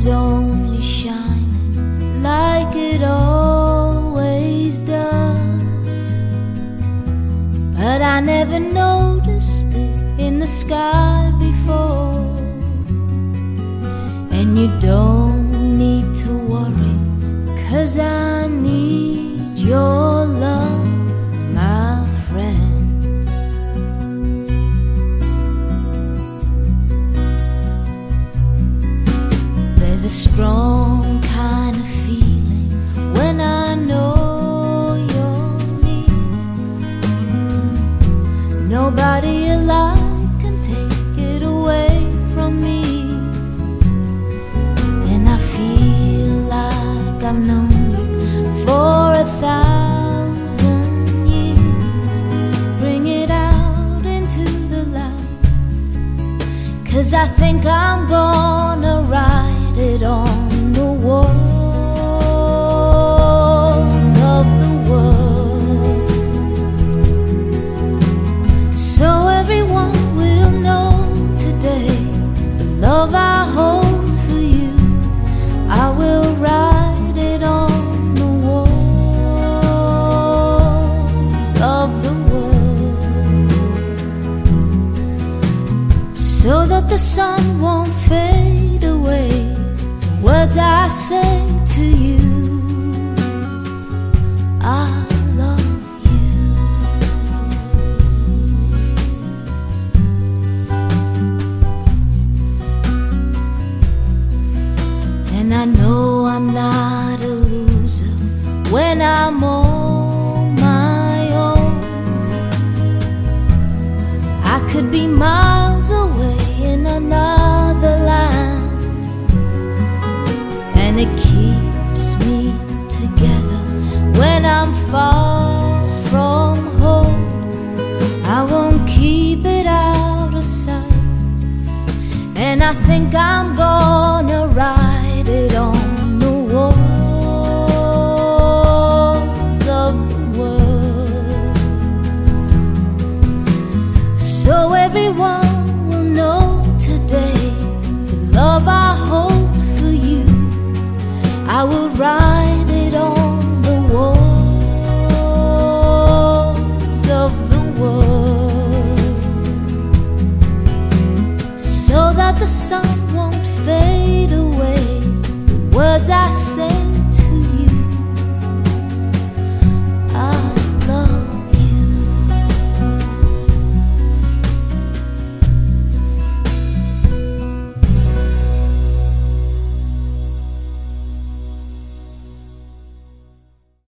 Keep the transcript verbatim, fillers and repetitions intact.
was only shining like it always does, but I never noticed it in the sky before. And you don't need to worry, 'cause I need your love, my friend. There's a strong kind of feeling when I know you're near. Nobody alive can take it away from me. And I feel like I've known you for a thousand years. Bring it out into the light, 'cause I think I'm gonna ride it on the walls of the world, so everyone will know today the love I hold for you. I will ride it on the walls of the world, so that the sun won't fade away the words I say to you. I love you. And I know I'm not a loser when I'm on my own. I could be miles away in another land, and it keeps me together when I'm far from home. I won't keep it out of sight, and I think I'm gonna ride it on the walls of the world, so everyone will know today the love I hold for you. I will ride it on the walls of the world, so that the sun won't fade away the words I say